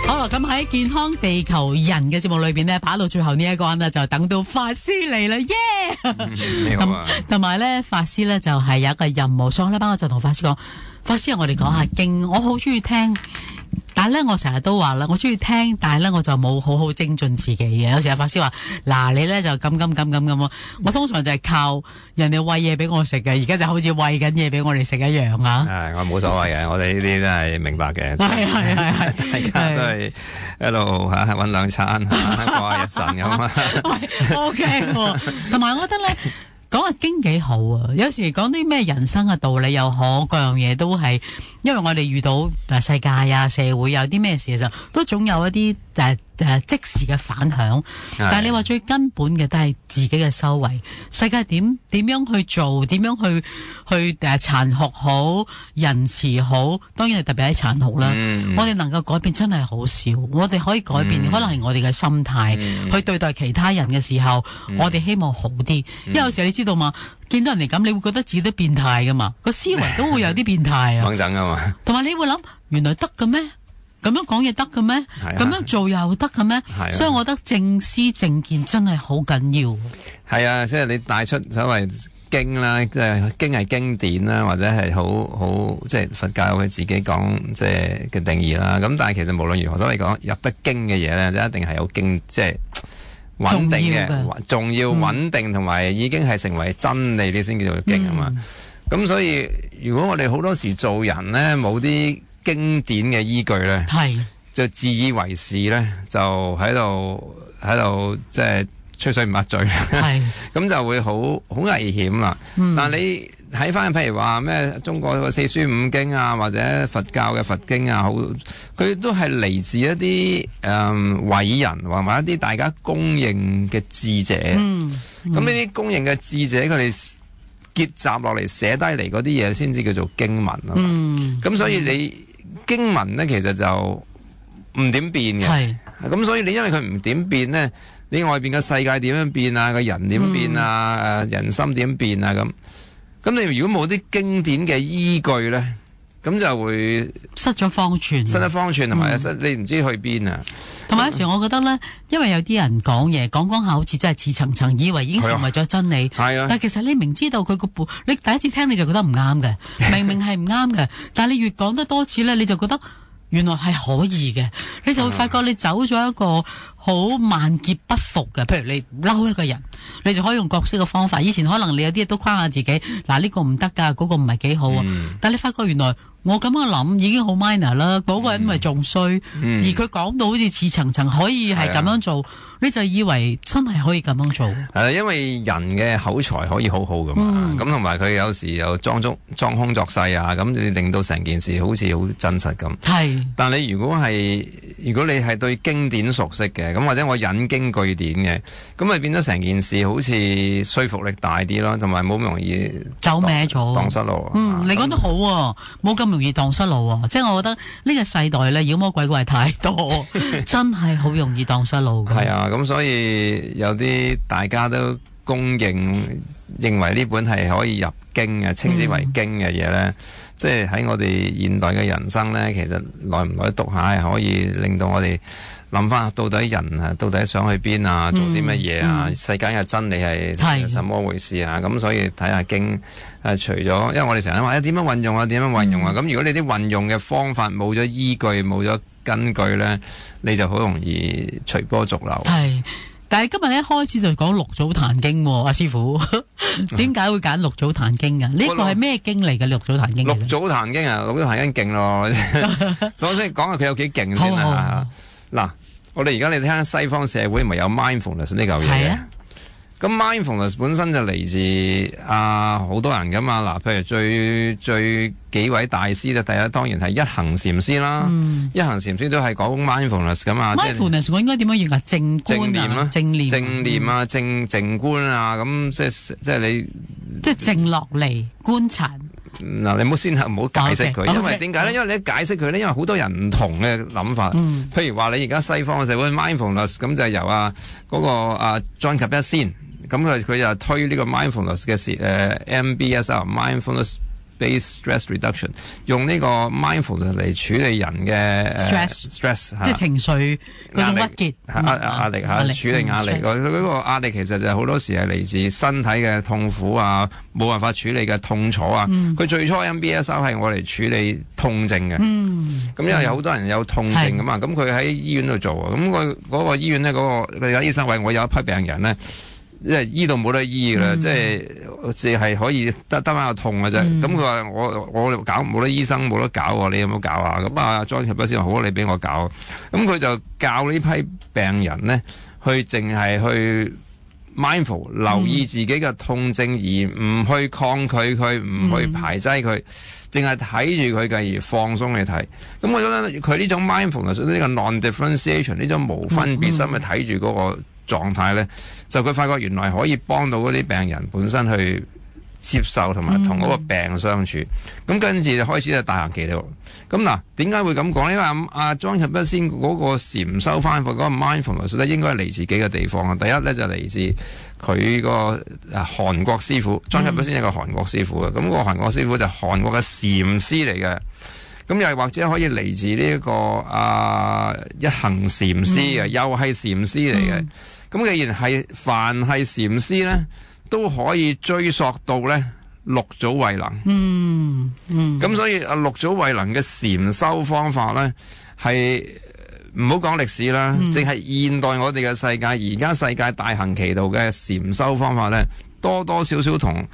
好啦，咁喺健康地球人嘅節目裏邊呢，打到最後呢一關呢，就等到法師嚟啦，耶！同埋咧，法師咧就係有一個任務，上個禮拜我就同法師講，法師我哋講下經，我好中意聽。但係咧，我成日都話啦，我中意聽，但係咧，我就冇好好精進自己嘅。有時阿法師話，嗱，你咧就咁，我通常就係靠人哋餵嘢俾我食嘅，而家就好似餵緊嘢俾我哋食一樣啊。 係，我冇所謂嘅，我哋呢啲都係明白嘅。 係， 大家都係一路搵兩餐，過下日神咁啊。 OK， 同埋我覺得咧。講下經幾好啊！有時講啲咩人生嘅道理又好，各樣嘢都係，因為我哋遇到世界啊、社會有啲咩事嘅時候，都總有一啲即時嘅反響。但係你話最根本嘅都係自己嘅修為。世界點樣去做，點樣去殘酷好、仁慈好，當然係特別喺殘酷啦。我哋能夠改變真係好少，我哋可以改變，可能係我哋嘅心態去對待其他人嘅時候，我哋希望好啲。因為有時你知道嘛，見到人哋咁，你會覺得自己都變態噶嘛，個思維都會有啲變態啊。 講真噶嘛， 同埋你會諗，原來得嘅咩？咁樣講嘢得嘅咩？咁樣做又得嘅咩？所以我覺得正思正見真係好緊要。 係啊，即係你帶出所謂經啦，即係經係經典啦，或者係好即係佛教佢自己講即係嘅定義啦。咁但係其實無論如何，所以講入得經嘅嘢咧，就一定係有經即係穩定嘅，重要穩定同埋已經係成為真理，你先叫做經啊嘛。咁所以如果我哋好多時做人咧冇啲經典嘅依據咧，就自以為是咧，就喺度即係吹水唔抹嘴，咁就會好危險啦。但你睇翻譬如話咩中國嘅四書五經啊，或者佛教嘅佛經啊，佢都係嚟自一啲偉人或者一啲大家公認嘅智者。咁呢啲公認嘅智者，佢哋結集落嚟寫低嚟嗰啲嘢，先至叫做經文啊嘛。咁所以你經文咧，其實就唔點變嘅。咁所以你因為佢唔點變咧，你外邊嘅世界點樣變啊？個人點變啊？人心點變啊？咁你如果冇啲經典嘅依據咧，咁就會失咗方寸， 同埋你唔知去邊啊！ 同埋有時我覺得咧，因為有啲人講嘢講下好似真係似層層，以為已經成為咗真理。但其實你明知道佢你第一次聽你就覺得唔啱嘅，明明係唔啱嘅，但係你越講得多次咧，你就覺得原來係可以嘅，你就會發覺你走咗一個好萬劫不復嘅。譬如你嬲一個人，你就可以用各式嘅方法。以前可能你有啲嘢都框下自己，嗱呢個唔得噶，嗰個唔係幾好啊。但係你發覺原來我咁樣諗已經好 minor 啦，嗰個人咪仲衰，而佢講到好似似層層可以係咁樣做，你就以為真係可以咁樣做。 因為人嘅口才可以好好噶嘛，咁同埋佢有時又裝腔作勢啊，咁你令到成件事好似好真實咁。但你如果你係對經典熟悉嘅，咁或者我引經據典嘅，咁咪變咗成件事好似說服力大啲咯，同埋冇咁容易走歪咗， 蕩失路。 你講得好喎，冇咁容易蕩失路喎。即係我覺得呢個世代咧妖魔鬼怪太多，真係好容易蕩失路嘅。 係啊，咁所以有啲大家都公認為呢本係可以入經嘅，稱之為經嘅嘢咧，即係喺我哋現代嘅人生咧，其實耐唔耐讀下係可以令到我哋諗翻到底人啊，到底想去邊啊，做啲乜嘢啊，世間嘅真理係什麼回事啊？咁所以睇下經除咗，因為我哋成日話點樣運用啊，點樣運用啊，咁如果你啲運用嘅方法冇咗依據，冇咗根據咧，你就好容易隨波逐流。 但係今日一開始就講六祖壇經，阿師傅點解會揀六祖壇經啊？呢個係咩經嚟嘅？六祖壇經？六祖壇經啊，六祖壇經勁咯！首先講下佢有幾勁先啦。嗱，我哋而家你聽西方社會咪有 mindfulness 呢嚿嘢嘅？咁 mindfulness 本身就嚟自好多人噶嘛。嗱，譬如最幾位大師咧，第一當然係一行禪師啦。一行禪師都係講 mindfulness 噶嘛。 mindfulness 我應該點樣譯啊？正念啊，正念啊，靜觀啊，咁即係你即係靜落嚟觀察。 嗱，你唔好解釋佢，因為點解咧？因為你解釋佢咧，因為好多人唔同嘅諗法。譬如話你而家西方嘅社會 mindfulness， 咁就由嗰個Jon Kabat-Zinn，咁佢就推呢個 mindfulness 嘅MBSR mindfulness based stress reduction， 用呢個 mindfulness 嚟處理人嘅stress， 即係情緒嗰種鬱結、 壓力嚇，處理壓力。佢嗰個壓力其實就好多時係嚟自身體嘅痛苦啊，冇辦法處理嘅痛楚啊。佢最初 MBSR 係我嚟處理痛症嘅。咁因為有好多人有痛症噶嘛，咁佢喺醫院度做啊。咁佢嗰個醫院咧，佢有醫生話我有一批病人咧。即係醫到冇得醫㗎啦，即係淨係可以得翻個痛嘅啫。咁佢話我搞冇得醫生冇得搞喎，你有冇搞啊？咁啊，John Kabat-Zinn話好，你俾我搞。咁佢就教呢批病人咧，去淨係去 mindful 留意自己嘅痛症，而唔去抗拒佢，唔去排擠佢，淨係睇住佢嘅而放鬆去睇。咁我覺得佢呢種 mindfulness 呢個 non-differentiation 呢種無分別心去睇住嗰個狀態咧，就佢發覺原來可以幫到嗰啲病人本身去接受同埋同嗰個病相處。咁跟住就開始就大行其道。咁嗱，點解會咁講呢？因為阿John Kabat-Zinn嗰個禪修翻譯嗰個 mindfulness 咧，應該係嚟自幾個地方啊。第一咧就嚟自佢個韓國師傅，John Kabat-Zinn係一個韓國師傅嘅。咁個韓國師傅就韓國嘅禪師嚟嘅。咁又或者可以嚟自呢一個一行禪師嘅，又係禪師嚟嘅。咁既然係凡係禪師咧，都可以追溯到咧六祖慧能。咁所以六祖慧能嘅禪修方法咧，係唔好講歷史啦，淨係現代我哋嘅世界，而家世界大行其道嘅禪修方法咧，多多少少同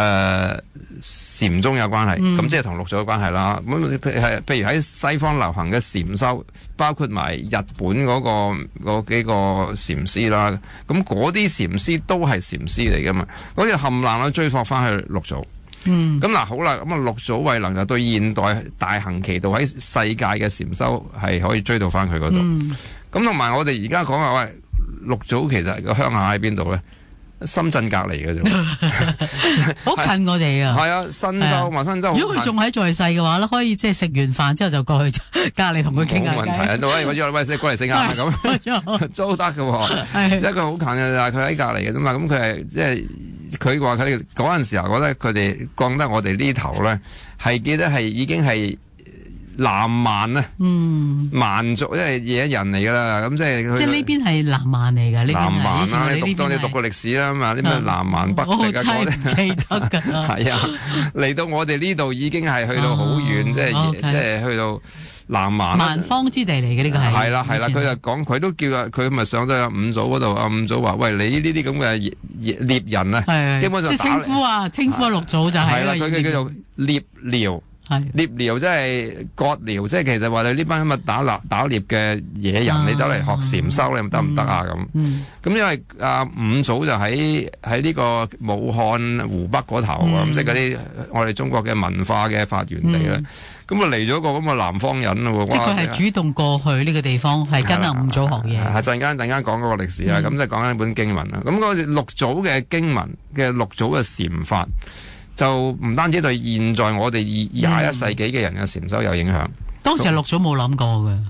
禪宗有關係，咁即係同六祖有關係啦。咁譬如喺西方流行嘅禪修，包括埋日本嗰幾個禪師啦，咁嗰啲禪師都係禪師嚟噶嘛，嗰啲冚唪唥都追溯翻去六祖。咁嗱好啦，咁六祖慧能就對現代大行其道喺世界嘅禪修係可以追到翻佢嗰度。咁同埋我哋而家講話喂，六祖其實個鄉下喺邊度咧？深圳隔離嘅啫， 好近我哋啊！ 係啊，新洲嘛，新洲。 如果佢仲喺在世嘅話咧，可以即係食完飯之後就過去隔離同佢傾下偈。冇問題啊，到我約你過嚟食晏咁，都得嘅喎。一個好近嘅，但係佢喺隔離嘅啫嘛。咁佢係即係佢話佢哋嗰陣時候覺得佢哋覺得我哋呢頭咧係記得係已經係南蠻啊，蠻族即係野人嚟噶啦，咁即係呢邊係南蠻嚟㗎，呢邊係以前你讀過歷史啦嘛，啲咩南蠻北狄啊嗰啲，記得㗎。係啊，嚟到我哋呢度已經係去到好遠，即係去到南蠻蠻荒之地嚟嘅呢個係。係啦，佢就講佢都叫佢咪上到五祖嗰度，五祖話：喂，你呢啲咁嘅獵人啊，基本上即係稱呼六祖就係啦，佢叫做獵寮。獵寮即係割寮，即係其實話你呢班咁嘅打獵嘅野人，你走嚟學禪修，你得唔得啊？咁因為五祖就喺呢個武漢湖北嗰頭啊，即係嗰啲我哋中國嘅文化嘅發源地啦。咁啊嚟咗個咁嘅南方人咯，即係佢係主動過去呢個地方，係跟阿五祖學嘢。係陣間講嗰個歷史啊，咁就講緊一本經文啦。咁嗰六祖嘅經文嘅六祖嘅禪法，就唔單止對現在我哋21世紀嘅人嘅禪修有影響。當時六祖冇諗過嘅，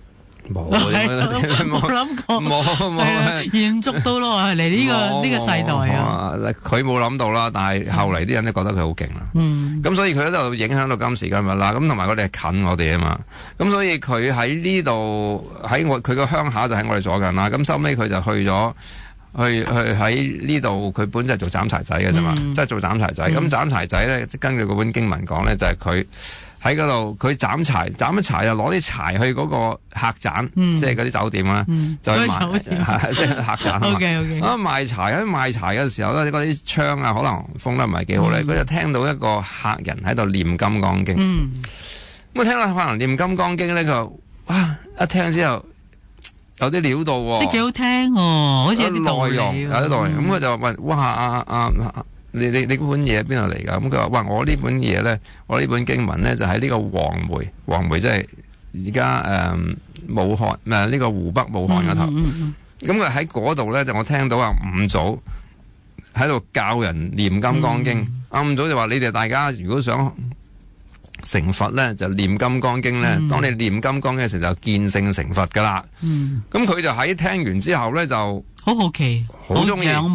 冇諗過，冇延續到落嚟呢個世代啊！佢冇諗到啦，但係後嚟啲人都覺得佢好勁啦。咁所以佢喺度影響到今時今日啦。咁同埋我哋係近我哋啊嘛。咁所以佢喺呢度喺佢個鄉下就喺我哋左近啦。咁收尾佢就去咗。去喺呢度，佢本就係做斬柴仔嘅啫嘛，即係做斬柴仔。咁斬柴仔咧，根據嗰本經文講咧，就係佢喺嗰度，佢斬咗柴就攞啲柴去嗰個客棧，即係嗰啲酒店啦，就去賣，即係客棧啊嘛。賣柴嘅時候咧，嗰啲窗啊，可能封得唔係幾好咧，佢就聽到一個客人喺度念金剛經。咁聽到可能念金剛經咧，佢哇一聽之後。有啲料到喎，即係幾好聽喎，好似有啲內容，有啲內容。咁佢就問：哇，你嗰本嘢邊度嚟㗎？咁佢話：哇，我呢本嘢咧，我呢本經文咧就喺呢個黃梅即係而家武漢呢個湖北武漢嗰頭。咁佢喺嗰度咧，就我聽到五祖喺度教人念金剛經。五祖就話：你哋大家如果想成佛咧，就念金剛經咧。當你念金剛嘅時候，就見性成佛噶啦。咁佢就喺聽完之後咧，就好好奇，好中意，好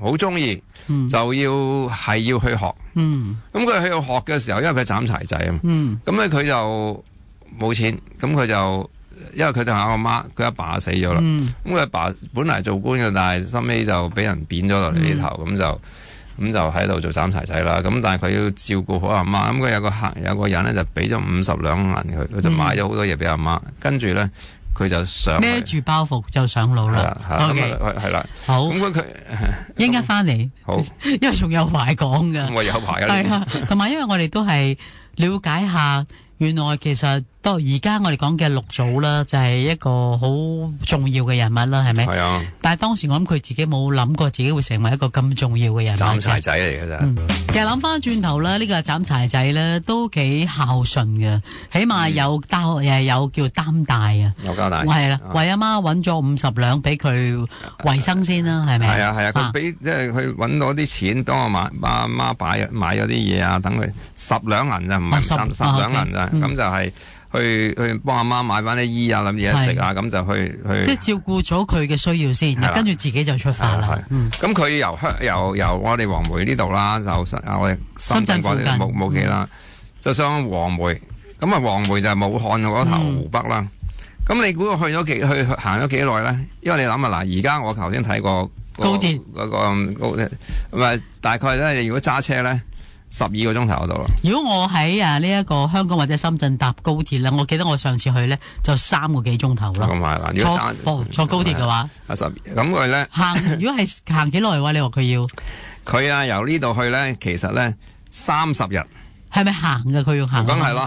好中意， 嗯就要去學。 嗯咁佢去到學嘅時候，因為佢斬柴仔啊嘛， 嗯咁咧佢就冇錢，咁佢就因為佢同阿媽，佢阿爸死咗啦。 嗯咁佢阿爸本嚟做官嘅，但係收尾就俾人扁咗落嚟呢頭，咁就喺度做斬柴仔啦。咁但係佢要照顧好阿媽，咁佢有個人咧就俾咗50兩銀佢就買咗好多嘢俾阿媽，跟住咧佢就上去孭住包袱就上路啦。OK， 係啦， 好， 咁佢應該翻嚟， 好， 因為仲有排講噶。 我有排係啊，同埋因為我哋都係了解下，原來其實到而家我哋講嘅六祖啦，就係一個好重要嘅人物啦，係咪？ 係啊， 但係當時我諗佢自己冇諗過自己會成為一個咁重要嘅人物嘅。 斬柴仔嚟嘅咋。 其實諗翻轉頭啦，呢個斬柴仔咧都幾孝順嘅，起碼有有叫擔帶啊。 有交代。 係啦，為阿媽揾咗50兩俾佢維生先啦，係咪？ 係啊係啊，佢俾即係佢揾到啲錢，當我阿媽買咗啲嘢啊，等佢10兩銀咋，唔係10兩銀咋，咁就係去幫阿媽買翻啲衣啊，諗嘢食啊，咁就去即係照顧咗佢嘅需要先，跟住自己就出發啦。 咁佢由我哋黃梅呢度啦，就我哋深圳嗰啲冇幾啦，就上黃梅。咁啊，黃梅就係武漢嗰頭湖北啦。咁你估佢去行咗幾耐咧？因為你諗下嗱，而家我頭先睇過高鐵嗰個高鐵，唔係大概咧，如果揸車咧12個鐘頭嗰度啦。 如果我喺呢一個香港或者深圳搭高鐵咧，我記得我上次去咧就3個幾鐘頭咯。 咁係啦，如果坐高鐵嘅話咁佢咧如果係行幾耐嘅話，你話佢要佢啊由呢度去咧，其實咧30日。 係咪行嘅？佢要行？ 梗係啦，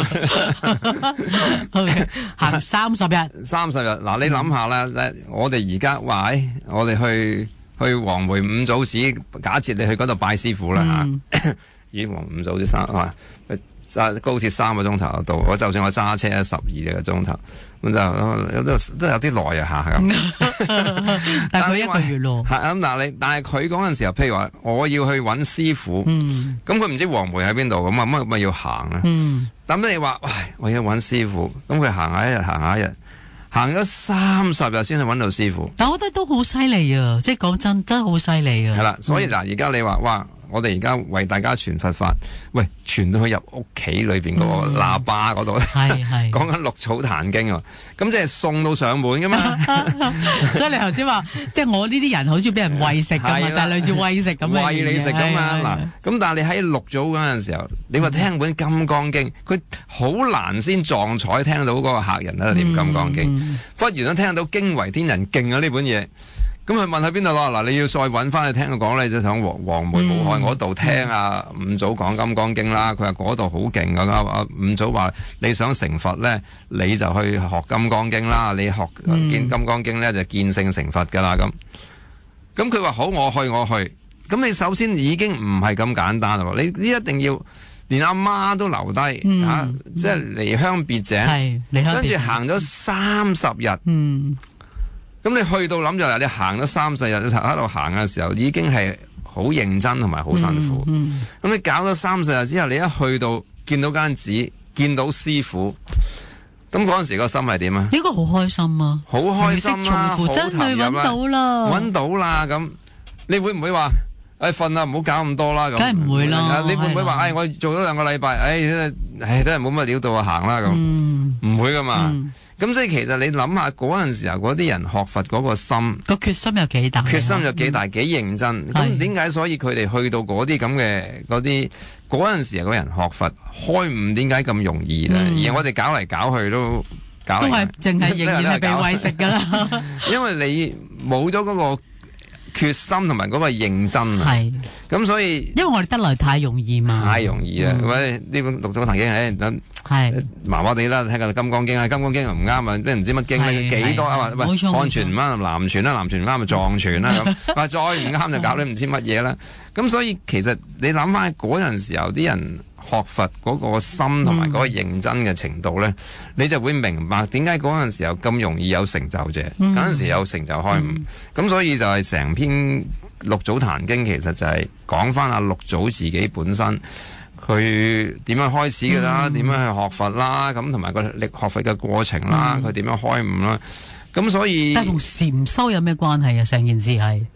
行30日。 30日嗱，你諗下啦，我哋而家話我哋去黃梅五祖寺，假設你去嗰度拜師傅啦嚇，咦黃五祖寺高鐵3個鐘頭到，我就算我揸車12個鐘頭，咁就都有啲耐啊嚇咁。 但係佢1個月咯。 咁但係佢嗰陣時候，譬如話我要去揾師傅，咁佢唔知黃梅喺邊度，咁咪要行啦。咁你話，我要揾師傅，咁佢行下一日，行咗30日先去揾到師傅。 但我覺得都好犀利啊！即係講真係好犀利啊！ 係啦，所以嗱，而家你話哇。我哋而家為大家傳佛法，喂，傳到去入屋企裏邊嗰個喇叭嗰度，講緊六祖壇經喎，咁即係送到上門噶嘛。 所以你頭先話，即係我呢啲人好中意俾人餵食噶嘛，就係類似餵食咁嘅嘢。 餵你食噶嘛嗱，咁但係你喺六祖嗰陣時候，你話聽本《金剛經》，佢好難先撞彩聽到嗰個客人喺度念《金剛經》，忽然都聽到驚為天人勁啊呢本嘢。咁佢問喺邊度咯？嗱，你要再揾翻去聽佢講咧，就上黃梅武漢嗰度聽啊五祖講《金剛經》啦。佢話嗰度好勁噶，五祖話你想成佛咧，你就去學《金剛經》啦。你學見《金剛經》咧，就見性成佛噶啦。咁佢話好，我去。咁你首先已經唔係咁簡單啦。你一定要連阿媽都留低即係離鄉別井，跟住行咗30日。咁你去到諗住你行咗30日，你喺度行嘅時候已經係好認真同埋好辛苦。咁你搞咗30日之後，你一去到見到間寺，見到師傅，咁嗰陣時個心係點啊？ 應該好開心啊！ 好開心啦，好投入啦， 真係揾到啦， 揾到啦。咁你會唔會話瞓啦，唔好搞咁多啦？咁梗係唔會啦。 你會唔會話我做咗2個禮拜，都係冇乜料到啊，行啦咁？唔會噶嘛。咁所以其實你諗下嗰陣時候嗰啲人學佛嗰個心個決心有幾大？ 決心有幾大？幾認真？咁點解所以佢哋去到嗰啲咁嘅嗰陣時候嗰人學佛開悟點解咁容易咧？而我哋搞嚟搞去都係淨係仍然係被餵食噶啦。 因為你冇咗嗰個決心同埋嗰個認真啊。係咁所以因為我哋得來太容易嘛。太容易啦！喂，呢本六祖壇經係麻麻地啦，睇下《金剛經》啊，《金剛經》又唔啱啊，咩唔知乜經咧，幾多啊？喂，漢傳唔啱，南傳啦，南傳唔啱咪藏傳啦咁，話再唔啱就搞你唔知乜嘢啦。咁所以其實你諗翻嗰陣時候啲人學佛嗰個心同埋嗰個認真嘅程度咧，你就會明白點解嗰陣時候咁容易有成就者，嗰陣時有成就開悟。咁所以就係成篇六祖壇經其實就係講翻阿六祖自己本身。佢點樣開始嘅啦？點樣去學佛啦？咁同埋個學佛嘅過程啦，佢點樣開悟啦？咁所以， 但係同禪修有咩關係啊？成件事係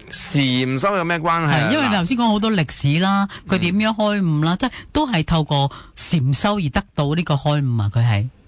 禪修有咩關係啊？ 係因為你頭先講好多歷史啦，佢點樣開悟啦，即係都係透過禪修而得到呢個開悟啊！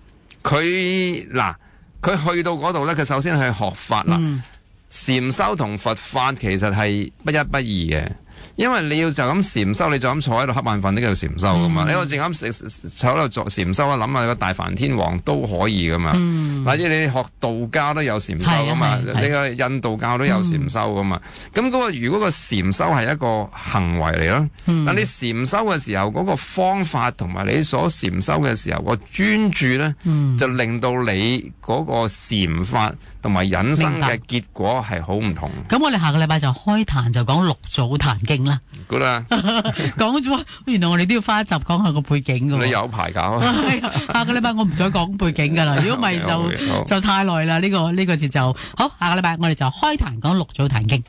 佢去到嗰度咧，佢首先係學法啦。禪修同佛法其實係不一不二嘅。因為你要就咁禪修，你就咁坐喺度瞌眼瞓，呢個叫禪修噶嘛。你我淨咁坐喺度做禪修啊，諗下個大梵天王都可以噶嘛。或者你學道家都有禪修噶嘛，你個印度教都有禪修噶嘛。咁如果個禪修係一個行為嚟咯，但你禪修嘅時候嗰個方法同埋你所禪修嘅時候個專注咧，就令到你嗰個禪法同埋引生嘅結果係好唔同。 咁我哋下個禮拜就開壇，就講六祖壇經啦。 好啦， 講咗，原來我哋都要花一集講下個背景噶。 你有排搞啊？ 下個禮拜我唔再講背景噶啦，如果唔係就太耐啦。呢個節奏好，下個禮拜我哋就開壇講六祖壇經。